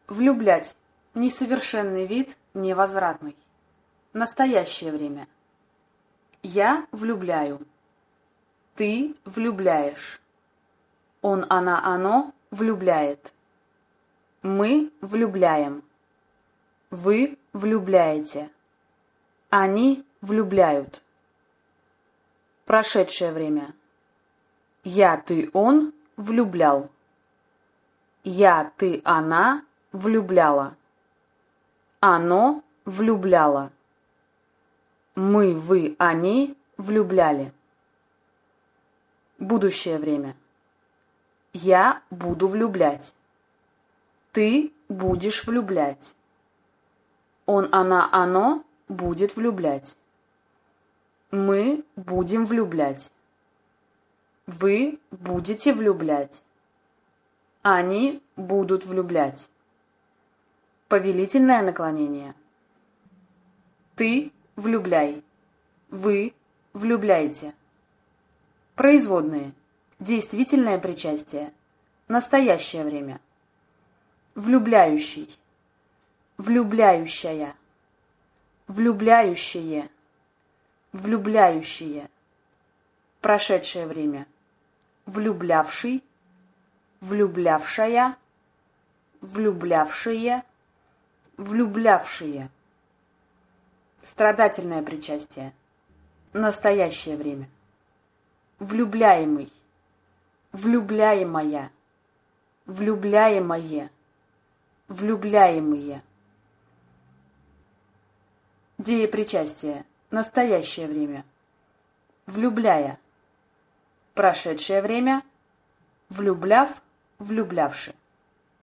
Влюблять. Несовершенный вид, невозвратный. Настоящее время. Я влюбляю. Ты влюбляешь. Он, она, оно влюбляет. Мы влюбляем. Вы влюбляете. Они влюбляют. Прошедшее время. Я, ты, он влюблял. Я, ты, она влюбляла. Оно влюбляло. Мы, вы, они влюбляли. Будущее время. Я буду влюблять. Ты будешь влюблять. Он, она, оно будет влюблять. Мы будем влюблять. Вы будете влюблять. Они будут влюблять. Повелительное наклонение. Ты влюбляй. Вы влюбляете. Производные. Действительное причастие. Настоящее время. Влюбляющий. Влюбляющая. Влюбляющие. Влюбляющие. Прошедшее время. Влюблявший. Влюблявшая. Влюблявшие. Влюблявшие. Страдательное причастие. Настоящее время. Влюбляемый. Влюбляемая. Влюбляемое. Влюбляемые. Деепричастие. Настоящее время. Влюбляя. Прошедшее время. Влюбляв, влюблявши.